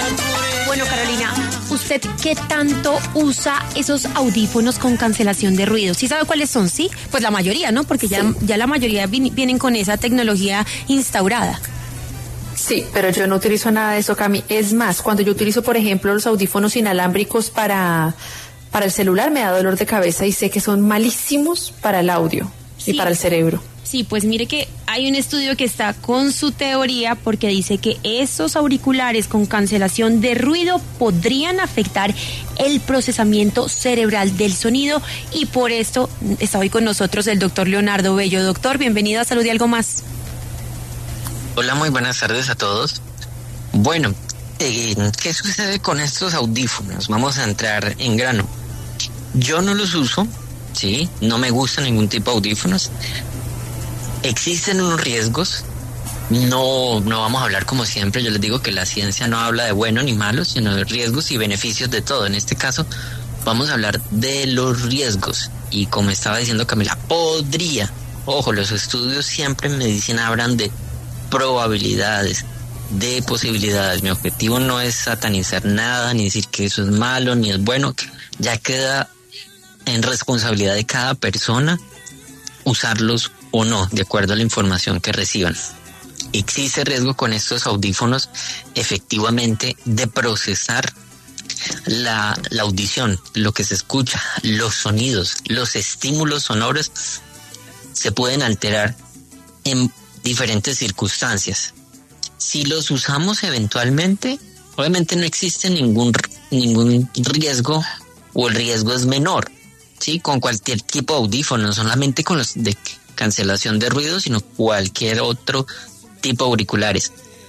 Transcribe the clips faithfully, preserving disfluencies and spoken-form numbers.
Bueno, Carolina, ¿usted qué tanto usa esos audífonos con cancelación de ruido? ¿Sí sabe cuáles son, sí? Pues la mayoría, ¿no? Porque ya, sí. ya la mayoría vienen con esa tecnología instaurada. Sí, pero yo no utilizo nada de eso, Cami. Es más, cuando yo utilizo, por ejemplo, los audífonos inalámbricos para, para el celular, me da dolor de cabeza y sé que son malísimos para el audio sí. y para el cerebro. Sí, pues mire que hay un estudio que está con su teoría porque dice que esos auriculares con cancelación de ruido podrían afectar el procesamiento cerebral del sonido y por esto está hoy con nosotros el doctor Leonardo Bello. Doctor, bienvenido a Salud y Algo Más. Hola, muy buenas tardes a todos. Bueno, eh, ¿qué sucede con estos audífonos? Vamos a entrar en grano. Yo no los uso, sí, no me gusta ningún tipo de audífonos. Existen unos riesgos, no, no vamos a hablar como siempre, yo les digo que la ciencia no habla de bueno ni malo, sino de riesgos y beneficios de todo. En este caso, vamos a hablar de los riesgos. Y como estaba diciendo Camila, podría, ojo, los estudios siempre en medicina hablan de probabilidades, de posibilidades. Mi objetivo no es satanizar nada, ni decir que eso es malo, ni es bueno, ya queda en responsabilidad de cada persona usarlos o no, de acuerdo a la información que reciban. Existe riesgo con estos audífonos, efectivamente, de procesar la, la audición, lo que se escucha, los sonidos, los estímulos sonoros se pueden alterar en diferentes circunstancias. Si los usamos eventualmente, obviamente no existe ningún, ningún riesgo o el riesgo es menor, ¿sí? Con cualquier tipo de audífono, no solamente con los de cancelación de ruido, sino cualquier otro tipo de auriculares.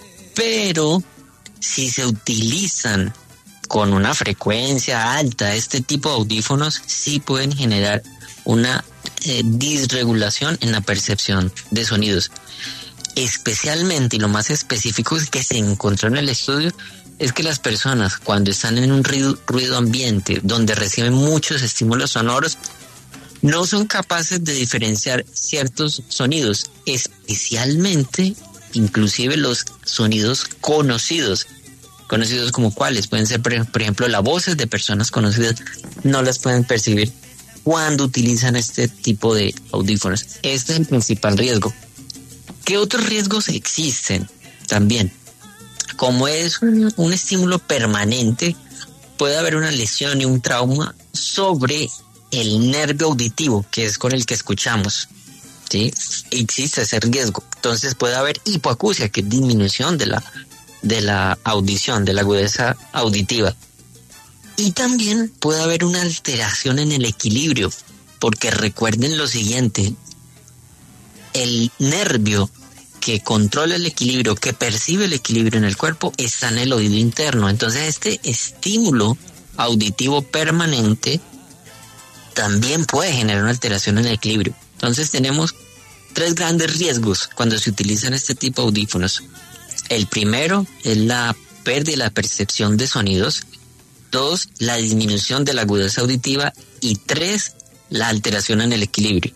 Pero si se utilizan con una frecuencia alta, este tipo de audífonos sí pueden generar una eh, disregulación en la percepción de sonidos. Especialmente, y lo más específico es que se encontró en el estudio, es que las personas cuando están en un ruido, ruido ambiente donde reciben muchos estímulos sonoros, no son capaces de diferenciar ciertos sonidos, especialmente, inclusive los sonidos conocidos. Conocidos como cuáles, pueden ser, por ejemplo, las voces de personas conocidas, no las pueden percibir cuando utilizan este tipo de audífonos. Este es el principal riesgo. ¿Qué otros riesgos existen también? Como es un, un estímulo permanente, puede haber una lesión y un trauma sobre el nervio auditivo, que es con el que escuchamos, ¿sí? Existe ese riesgo. Entonces puede haber hipoacusia, que es disminución de la, de la audición, de la agudeza auditiva. Y también puede haber una alteración en el equilibrio, porque recuerden lo siguiente, el nervio que controla el equilibrio, que percibe el equilibrio en el cuerpo, está en el oído interno. Entonces este estímulo auditivo permanente también puede generar una alteración en el equilibrio. Entonces tenemos tres grandes riesgos cuando se utilizan este tipo de audífonos. El primero es la pérdida de la percepción de sonidos. Dos, la disminución de la agudeza auditiva. Y tres, la alteración en el equilibrio.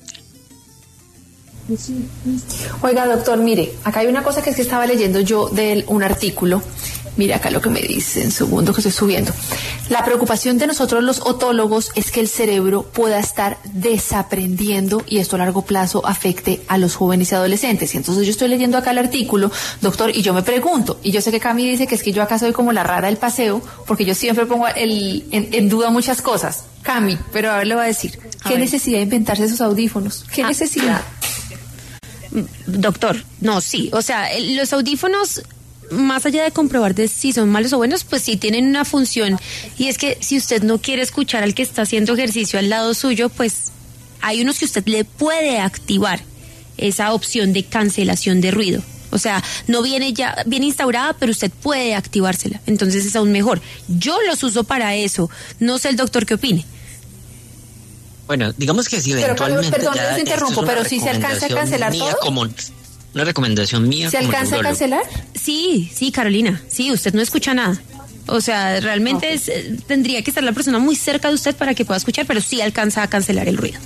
Oiga, doctor, mire, acá hay una cosa que es que estaba leyendo yo de un artículo. Mire acá lo que me dice, en segundo que estoy subiendo. La preocupación de nosotros los otólogos es que el cerebro pueda estar desaprendiendo y esto a largo plazo afecte a los jóvenes y adolescentes. Y entonces yo estoy leyendo acá el artículo, doctor, y yo me pregunto, y yo sé que Cami dice que es que yo acá soy como la rara del paseo, porque yo siempre pongo el, en, en duda muchas cosas. Cami, pero a ver, le voy a decir, ¿qué necesidad de inventarse esos audífonos? ¿Qué ah. necesidad? Doctor, no, sí, o sea, los audífonos, más allá de comprobar de si son malos o buenos, pues sí tienen una función, y es que si usted no quiere escuchar al que está haciendo ejercicio al lado suyo, pues hay unos que usted le puede activar esa opción de cancelación de ruido. O sea, no viene ya bien instaurada, pero usted puede activársela, entonces es aún mejor. Yo los uso para eso, no sé el doctor qué opine. Bueno, digamos que si eventualmente... Pero, perdón, les interrumpo, pero si se alcanza a cancelar todo. Como una recomendación mía. ¿Se alcanza a cancelar? Sí, sí, Carolina, sí, usted no escucha nada. O sea, realmente okay. es, tendría que estar la persona muy cerca de usted para que pueda escuchar, pero sí alcanza a cancelar el ruido.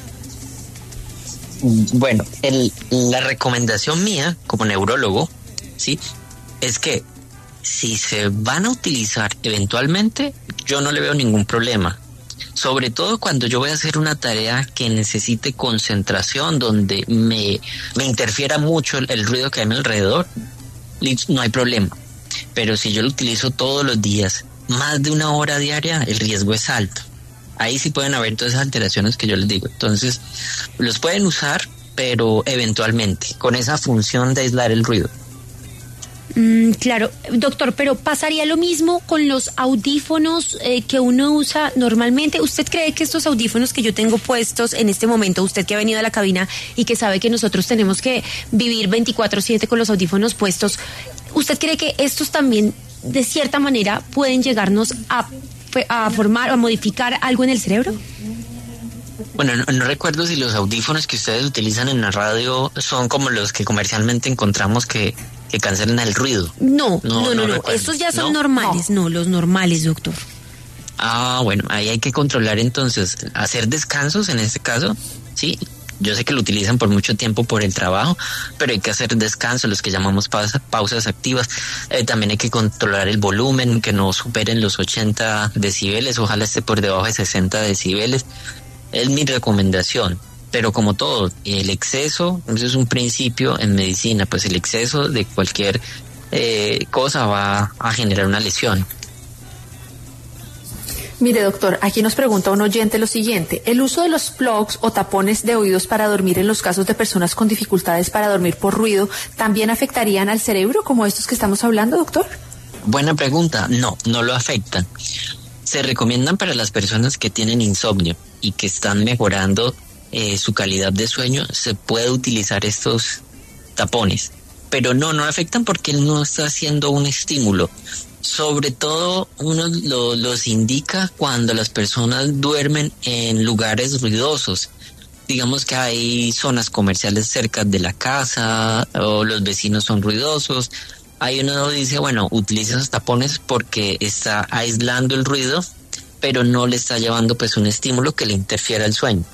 Bueno, el, la recomendación mía como neurólogo, ¿sí? Es que si se van a utilizar eventualmente, yo no le veo ningún problema. Sobre todo cuando yo voy a hacer una tarea que necesite concentración, donde me, me interfiera mucho el, el ruido que hay a mi alrededor, no hay problema. Pero si yo lo utilizo todos los días, más de una hora diaria, el riesgo es alto. Ahí sí pueden haber todas esas alteraciones que yo les digo. Entonces, los pueden usar, pero eventualmente, con esa función de aislar el ruido. Mm, claro, doctor, pero ¿pasaría lo mismo con los audífonos eh, que uno usa normalmente? ¿Usted cree que estos audífonos que yo tengo puestos en este momento, usted que ha venido a la cabina y que sabe que nosotros tenemos que vivir veinticuatro siete con los audífonos puestos, ¿usted cree que estos también de cierta manera pueden llegarnos a, a formar o a modificar algo en el cerebro? Bueno, no, no recuerdo si los audífonos que ustedes utilizan en la radio son como los que comercialmente encontramos que, que cancelan el ruido. No, no, no, no, no. Estos ya son ¿No? normales, no. no, los normales, doctor. Ah, bueno, ahí hay que controlar entonces, hacer descansos en este caso, sí. Yo sé que lo utilizan por mucho tiempo por el trabajo, pero hay que hacer descansos, los que llamamos pausa, pausas activas. Eh, también hay que controlar el volumen, que no superen los ochenta decibeles, ojalá esté por debajo de sesenta decibeles. Es mi recomendación, pero como todo, el exceso, eso es un principio en medicina, pues el exceso de cualquier eh, cosa va a generar una lesión. Mire, doctor, aquí nos pregunta un oyente lo siguiente: ¿el uso de los plugs o tapones de oídos para dormir en los casos de personas con dificultades para dormir por ruido también afectarían al cerebro como estos que estamos hablando, doctor? Buena pregunta. No, no lo afectan. Se recomiendan para las personas que tienen insomnio y que están mejorando eh, su calidad de sueño, se puede utilizar estos tapones. Pero no, no afectan porque no está haciendo un estímulo. Sobre todo uno lo, los indica cuando las personas duermen en lugares ruidosos. Digamos que hay zonas comerciales cerca de la casa o los vecinos son ruidosos. Ahí uno dice, bueno, utiliza esos tapones porque está aislando el ruido, pero no le está llevando pues un estímulo que le interfiera el sueño.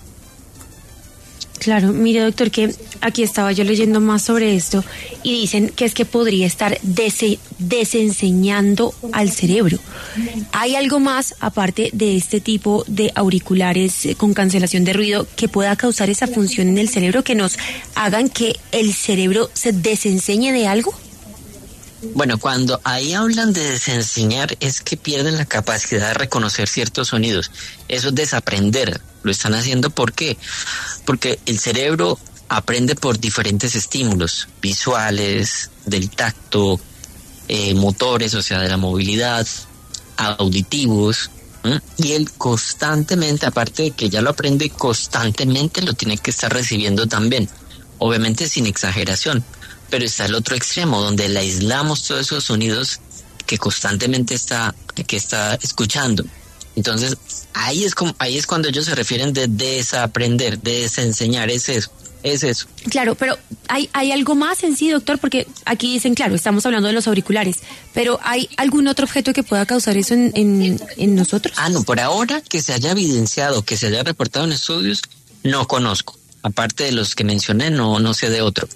Claro, mire, doctor, que aquí estaba yo leyendo más sobre esto y dicen que es que podría estar des- desenseñando al cerebro. ¿Hay algo más, aparte de este tipo de auriculares eh, con cancelación de ruido, que pueda causar esa función en el cerebro, que nos hagan que el cerebro se desenseñe de algo? Bueno, cuando ahí hablan de desenseñar es que pierden la capacidad de reconocer ciertos sonidos. Eso es desaprender. Lo están haciendo ¿por qué? Porque el cerebro aprende por diferentes estímulos visuales, del tacto, eh, motores, o sea, de la movilidad, auditivos, ¿eh? Y él constantemente, aparte de que ya lo aprende constantemente, lo tiene que estar recibiendo también, obviamente sin exageración. Pero está el otro extremo, donde le aislamos todos esos sonidos que constantemente está, que está escuchando. Entonces, ahí es como, ahí es cuando ellos se refieren de desaprender, de desenseñar, es eso, es eso. Claro, pero hay, hay algo más en sí, doctor, porque aquí dicen, claro, estamos hablando de los auriculares, pero ¿hay algún otro objeto que pueda causar eso en, en, en nosotros? Ah, no, por ahora que se haya evidenciado, que se haya reportado en estudios, no conozco. Aparte de los que mencioné, no, no sé de otro.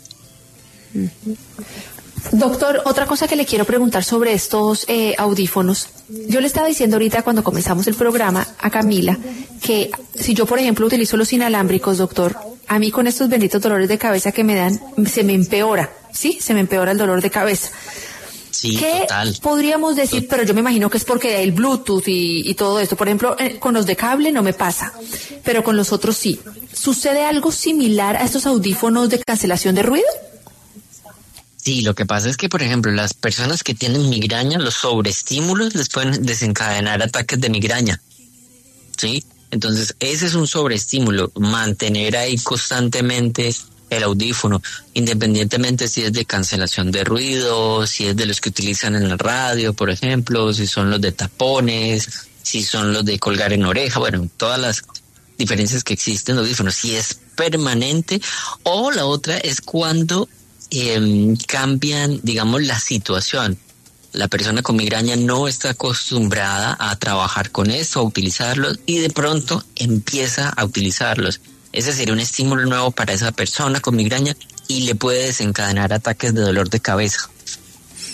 Doctor, otra cosa que le quiero preguntar sobre estos eh, audífonos. Yo le estaba diciendo ahorita cuando comenzamos el programa a Camila que si yo, por ejemplo, utilizo los inalámbricos, doctor, a mí con estos benditos dolores de cabeza que me dan, se me empeora, ¿sí? Se me empeora el dolor de cabeza. Sí, ¿Qué total. podríamos decir? Total. Pero yo me imagino que es porque el Bluetooth y, y todo esto. Por ejemplo, eh, con los de cable no me pasa, pero con los otros sí. ¿Sucede algo similar a estos audífonos de cancelación de ruido? Sí, lo que pasa es que, por ejemplo, las personas que tienen migraña, los sobreestímulos les pueden desencadenar ataques de migraña, ¿sí? Entonces, ese es un sobreestímulo, mantener ahí constantemente el audífono, independientemente si es de cancelación de ruido, si es de los que utilizan en la radio, por ejemplo, si son los de tapones, si son los de colgar en oreja, bueno, todas las diferencias que existen en los audífonos, si es permanente, o la otra es cuando Eh, cambian, digamos, la situación. La persona con migraña no está acostumbrada a trabajar con eso, a utilizarlos, y de pronto empieza a utilizarlos. Ese sería un estímulo nuevo para esa persona con migraña y le puede desencadenar ataques de dolor de cabeza.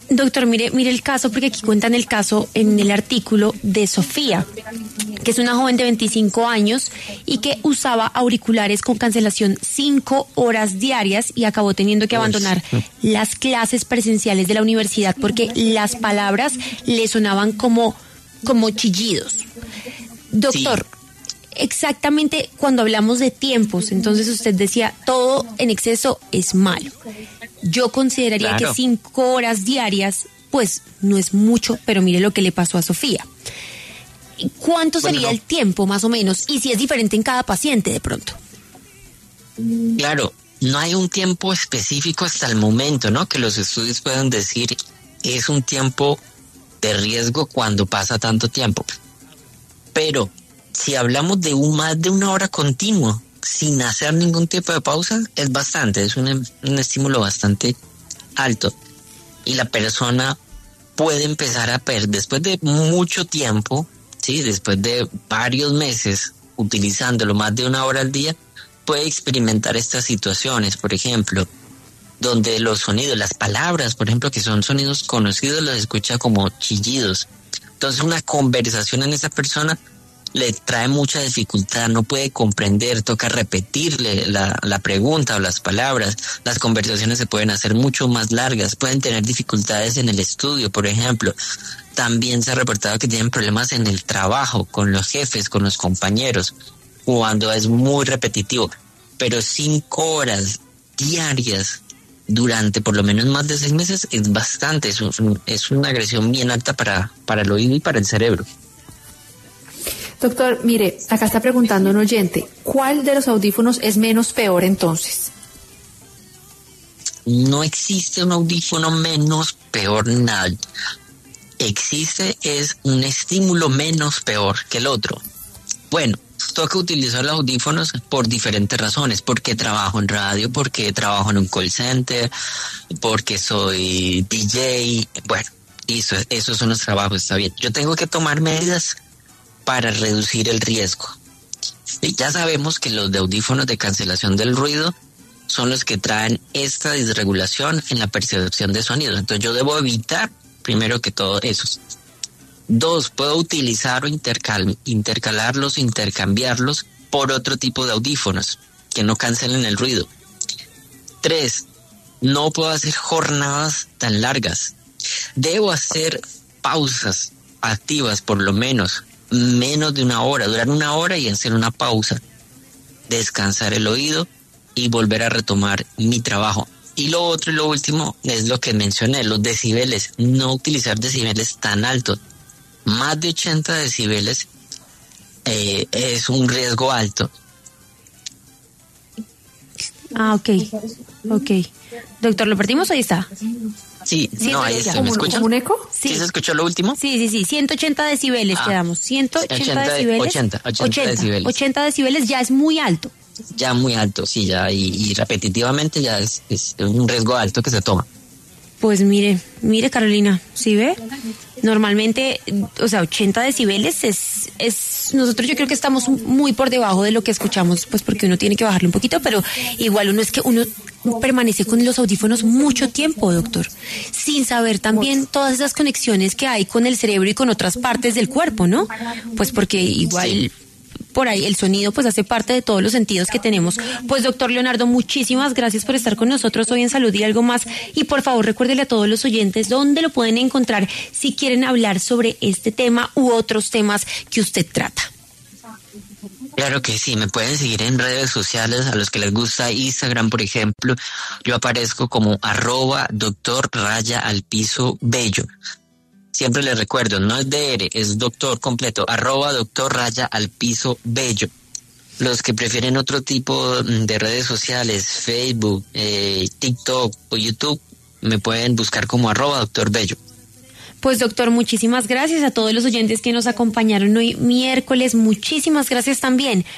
Doctor, mire, mire el caso, porque aquí cuentan el caso en el artículo de Sofía, que es una joven de veinticinco años y que usaba auriculares con cancelación cinco horas diarias y acabó teniendo que abandonar las clases presenciales de la universidad porque las palabras le sonaban como, como chillidos. Doctor, sí. Exactamente cuando hablamos de tiempos, entonces usted decía, todo en exceso es malo. Yo consideraría claro. que cinco horas diarias, pues no es mucho, pero mire lo que le pasó a Sofía. ¿Cuánto bueno, sería no. el tiempo más o menos? Y si es diferente en cada paciente de pronto. Claro, no hay un tiempo específico hasta el momento, ¿no? Que los estudios puedan decir es un tiempo de riesgo cuando pasa tanto tiempo. Pero si hablamos de un, más de una hora continua, sin hacer ningún tipo de pausa, es bastante, es un, un estímulo bastante alto. Y la persona puede empezar a perder, después de mucho tiempo, sí, después de varios meses utilizándolo más de una hora al día, puede experimentar estas situaciones, por ejemplo, donde los sonidos, las palabras, por ejemplo, que son sonidos conocidos, los escucha como chillidos. Entonces una conversación en esa persona le trae mucha dificultad, no puede comprender, toca repetirle la, la pregunta o las palabras. Las conversaciones se pueden hacer mucho más largas, pueden tener dificultades en el estudio, por ejemplo. También se ha reportado que tienen problemas en el trabajo, con los jefes, con los compañeros, cuando es muy repetitivo. Pero cinco horas diarias durante por lo menos más de seis meses es bastante, es, un, es una agresión bien alta para, para el oído y para el cerebro. Doctor, mire, acá está preguntando un oyente, ¿cuál de los audífonos es menos peor entonces? No existe un audífono menos peor, nada. Existe es un estímulo menos peor que el otro. Bueno, toca utilizar los audífonos por diferentes razones, porque trabajo en radio, porque trabajo en un call center, porque soy D J, bueno, eso, esos son los trabajos, está bien. Yo tengo que tomar medidas para reducir el riesgo. Y ya sabemos que los de audífonos de cancelación del ruido son los que traen esta disregulación en la percepción de sonidos. Entonces yo debo evitar, primero que todo, esos. Dos, puedo utilizar o intercal, intercalarlos, intercambiarlos por otro tipo de audífonos que no cancelen el ruido. Tres, no puedo hacer jornadas tan largas. Debo hacer pausas activas, por lo menos menos de una hora, durar una hora y hacer una pausa, descansar el oído y volver a retomar mi trabajo. Y lo otro y lo último es lo que mencioné, los decibeles, no utilizar decibeles tan altos. Más de ochenta decibeles eh, es un riesgo alto. Ah, ok, ok. Doctor, ¿lo perdimos o ahí está? Sí, sí, no, ahí está. ¿Me escuchan? ¿Un eco? Sí. ¿Sí se escuchó lo último? Sí, sí, sí, ciento ochenta decibeles ah, quedamos. ciento ochenta decibeles. ochenta, ochenta, ochenta decibeles. ochenta decibeles ya es muy alto. Ya muy alto, sí, ya, y, y repetitivamente ya es, es un riesgo alto que se toma. Pues mire, mire Carolina, ¿sí ve? Normalmente, o sea, ochenta decibeles es, es, nosotros yo creo que estamos muy por debajo de lo que escuchamos, pues porque uno tiene que bajarle un poquito, pero igual uno es que uno permanece con los audífonos mucho tiempo, doctor, sin saber también todas esas conexiones que hay con el cerebro y con otras partes del cuerpo, ¿no? Pues porque igual... Sí. Por ahí el sonido pues hace parte de todos los sentidos que tenemos. Pues doctor Leonardo, muchísimas gracias por estar con nosotros hoy en Salud y Algo Más, y por favor recuérdele a todos los oyentes dónde lo pueden encontrar si quieren hablar sobre este tema u otros temas que usted trata. Claro que sí, me pueden seguir en redes sociales, a los que les gusta Instagram, por ejemplo, yo aparezco como arroba doctor raya al piso bello. Siempre les recuerdo, no es D R, es doctor completo, arroba doctor raya al piso bello. Los que prefieren otro tipo de redes sociales, Facebook, eh, TikTok o YouTube, me pueden buscar como arroba doctor bello. Pues doctor, muchísimas gracias a todos los oyentes que nos acompañaron hoy miércoles, muchísimas gracias también